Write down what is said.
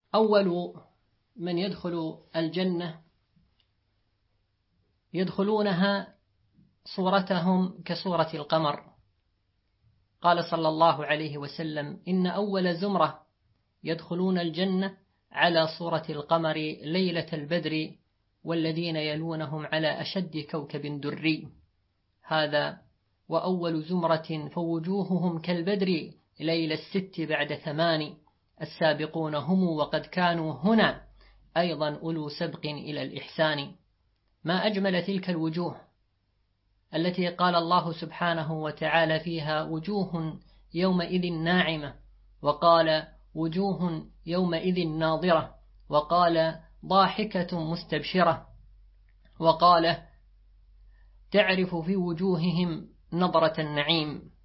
أول من يدخل الجنة يدخلونها صورتهم كصورة القمر. قال صلى الله عليه وسلم: إن أول زمرة يدخلون الجنة على صورة القمر ليلة البدر، والذين يلونهم على أشد كوكب دري. هذا وأول زمرة فوجوههم كالبدر ليل 6 بعد 8. السابقون هم وقد كانوا هنا أيضا أولو سبق إلى الإحسان. ما أجمل تلك الوجوه التي قال الله سبحانه وتعالى فيها: وجوه يومئذ ناعمة، وقال وجوه يومئذ ناظرة، وقال ضاحكة مستبشرة، وقال تعرف في وجوههم نظرة النعيم.